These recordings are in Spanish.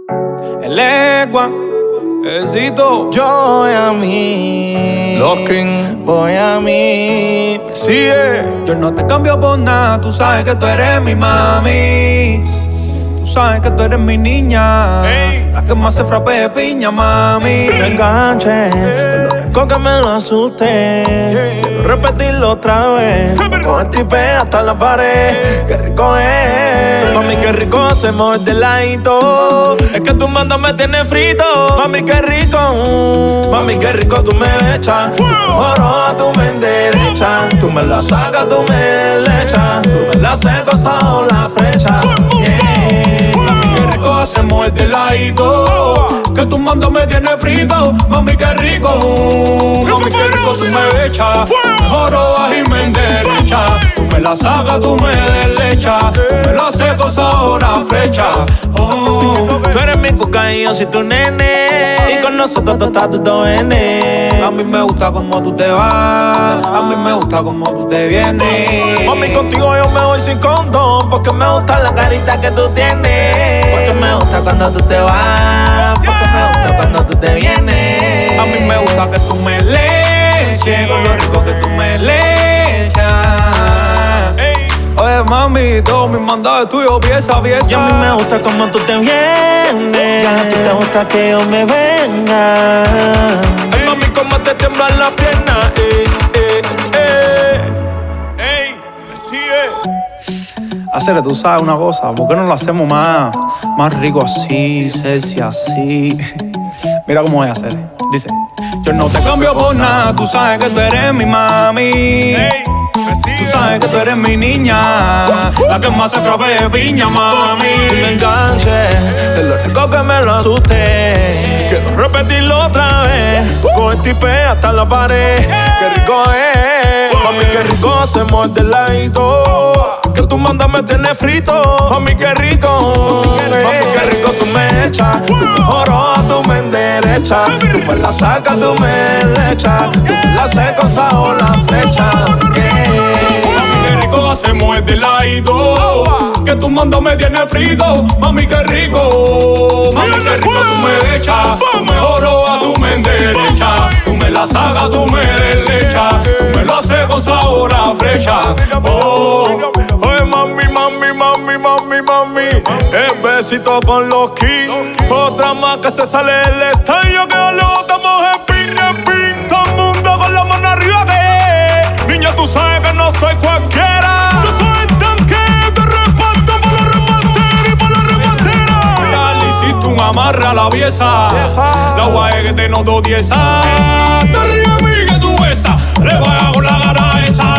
El legua, besito. Yo voy a mí, Locking. voy a mí. Sigue. Yo no te cambio por nada, tú sabes que tú eres mi mami. Tú sabes que tú eres mi niña, Ey. la que más se frappe de piña, mami. Me enganché, con lo rico que me lo asusté. Quiero repetirlo otra vez. Con el hasta la pared. Qué rico es. Mami, qué rico hacemos este ladito. Es que tu mando me tiene frito. Mami, qué rico. Mami, qué rico tú me echas. Oro, tú me enderechas. Tú me la sacas, tú me le echas. Tú me la haces o la flecha. Mami, qué rico hacemos este ladito. Que tu mando me tiene frito. Mami, qué rico. Mami, qué rico tú me echas. Oro, y me enderechas. Tú me la sacas, tú me deslechas. Tú me la haces o la flecha. Tú eres mi cuca y yo soy tu nene. Y con nosotros tú estás todo N. A mí me gusta como tú te vas, a mí me gusta como tú te vienes. Mami, contigo yo me voy sin condón. Porque me gusta la carita que tú tienes. Porque me gusta cuando tú te vas. Porque me gusta cuando tú te vienes. A mí me gusta que tú me le eches, con lo rico que tú me le echas. Oye, mami, todos mis mandados tuyos, pieza a pieza. Y a mí me gusta como tú te vienes. Y a ti te gusta que yo me venga. Ay, mami, cómo te tiemblan las piernas. Ey, me sigue. Hacer, tú sabes una cosa, ¿por qué no lo hacemos más rico así, sexy así? Mira cómo voy a hacer. Dice, yo no te cambio por nada, tú sabes que tú eres mi mami. Tú sabes que tú eres mi niña, la que más se frappe de piña, mami. Me enganché, de lo rico que me lo asusté. Quiero repetirlo otra vez. Con el tipe hasta la pared. Qué rico es. Mami, qué rico hacemos este ladito. Que tú mandas me tienes frito. Mami, qué rico. Mami, qué rico tú me echas. Tú me joros, tú me enderechas. Tú me la sacas, tú me le echas. Tú me la haces o la flecha. Qué rico hacemos este ladito. Que tu mando me tiene frito. Mami, qué rico. Mami, qué rico tú me echas. Tú me jorobas, tú me enderechas. Tú me la sagas, tú me deslechas. Tú me lo haces con sabor a flecha. Oye, mami, mami, mami, mami, mami. El besito con los kings. Otra más que se sale del estadio. Que luego estamos en pin. Todo el mundo con la mano arriba que niña, tú sabes que no soy cualquiera. Yo soy el tanque, te reparto para la repartera y para la repartera. Ya le hiciste un amarre a la pieza. La guay que te noto tiesa. Te ríes a mí que tú besas. Le voy a con la cara esa.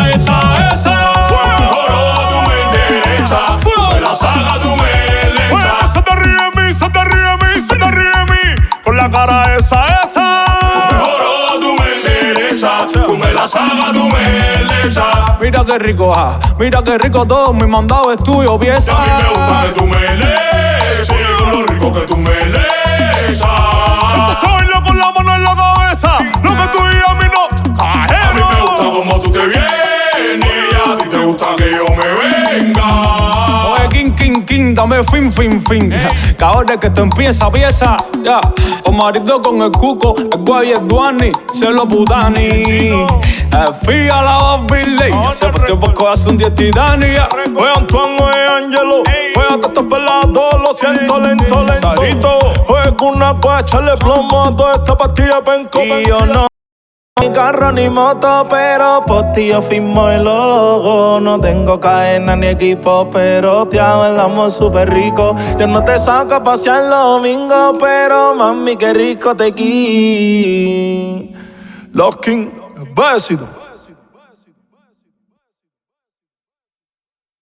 Oro, tú me enderechas. Me la saga, tú me lechas. Se te ríe de mí, se te ríe de mí, se te ríe de mí. Con la cara esa. Oro, tú me enderechas. Tú me la saga, tú me lechas. Mira qué rico, mira qué rico todo. Mi mandado es tuyo, pieza. A mí me gusta que tú me leches, con lo rico que tú me lechas. Esto se baila con la mano en la cabeza. Lo que tú y a mí no. A mí me gusta como tú te vienes y a ti te gusta que yo me venga. Oye, king, dame fin. Que ahora es que te empieza pieza. Ya, Omarito con el cuco, el guay el duani, se lo putani. Fía la Babiley, se partió poco hace un día titania. Oye, Antoine, oye, Angelo. Oye, te estás pelado, lo siento, lento. Oye, con una puede echarle plomo a toda esta pastilla penco. Y yo no. Ni carro ni moto, pero por ti yo firmo el logo. No tengo cadena ni equipo, pero te hago el amor súper rico. Yo no te saco a pasear los domingos, pero mami, qué rico te qui. Los King, besito.